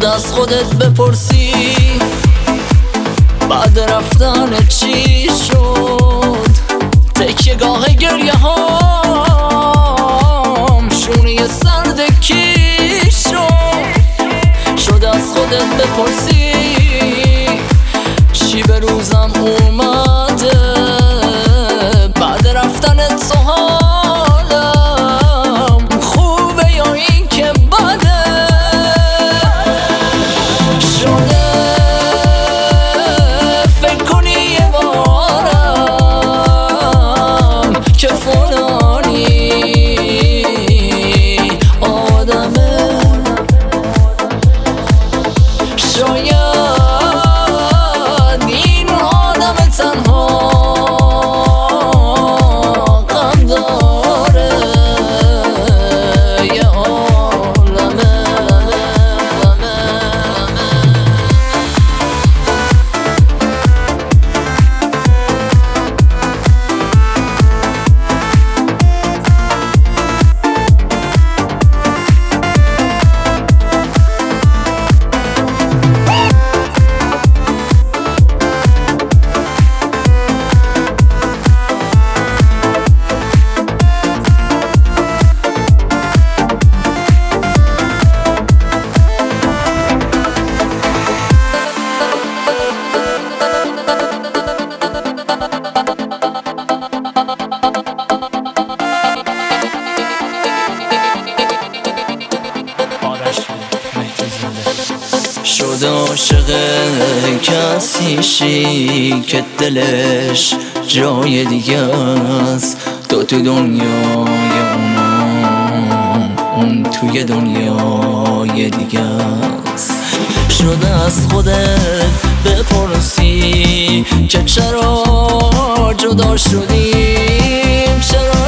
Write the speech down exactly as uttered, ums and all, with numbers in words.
از خودت بپرسی بعد رفتن چی شد. تکیه گاه گریه هام شونه سرد کی شد. شد از خودت بپرسی چی به روزم اومده بعد رفتن تو. حالم خوبه یا این که بده شده فکر کنی یه بارم که فلانی آدمه. شاید این آدم تنها غم داره یه عالمه. شده عاشق کسی شی که دلش جای دیگه است. تو تو دنیای اونم اون توی دنیای دیگه است. شده از خودت بپرسی که چرا جدا شدیم، چرا